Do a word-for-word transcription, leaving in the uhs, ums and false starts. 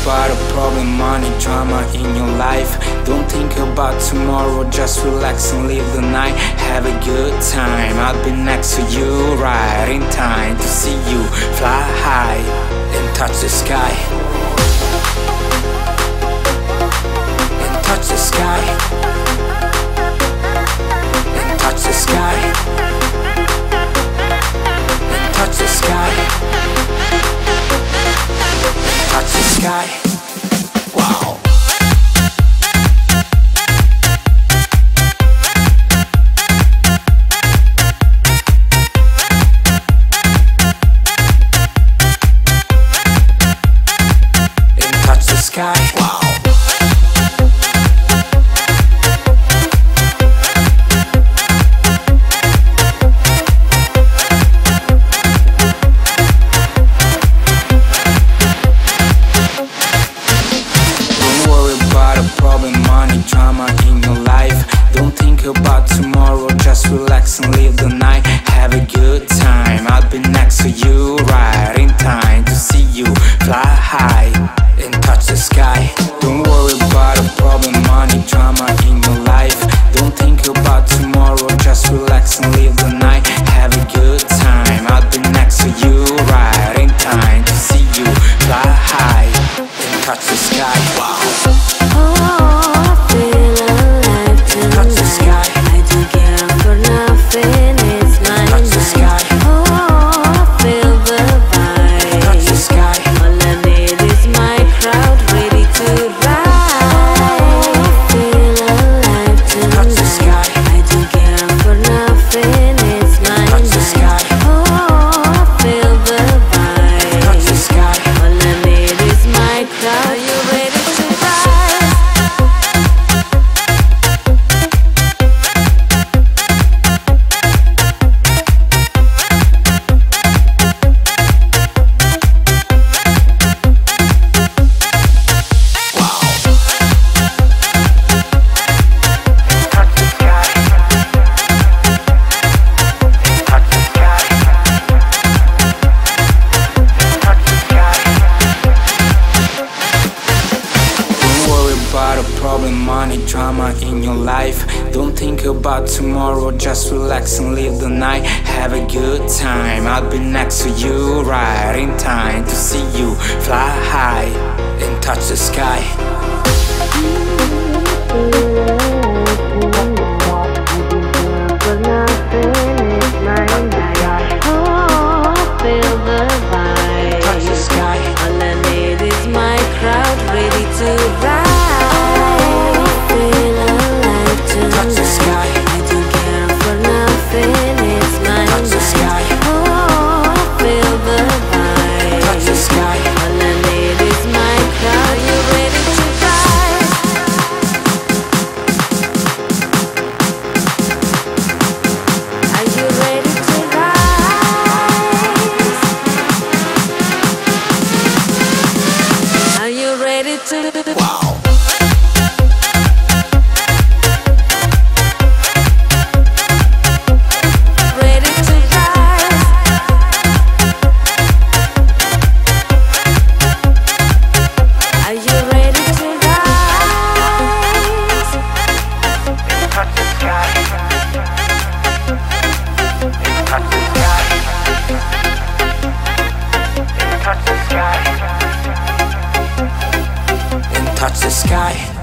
about a problem, money, drama in your life. Don't think about tomorrow, just relax and live the night. Have a good time, I'll be next to you, right in time to see you fly high and touch the sky. And touch the sky. And touch the sky. And touch the sky. Touch the sky. Wow. And touch the sky. Wow. About tomorrow, just relax and live the night. Have a good time, I'll be next to you, right in time to see you fly high and touch the sky. Don't worry about a problem, money, drama in your life. Don't think about tomorrow, just relax and live the night. Have a good time, I'll be next to you, right in time to see you fly high and touch the sky. Wow. Money, drama in your life. Don't think about tomorrow, just relax and live the night. Have a good time, I'll be next to you, right in time to see you fly high and touch the sky. Touch the sky. All I need is my crowd ready to ride. Wow. Ready to rise. Are you ready to rise? Touch the sky. Touch the sky. Touch the sky. Touch the sky.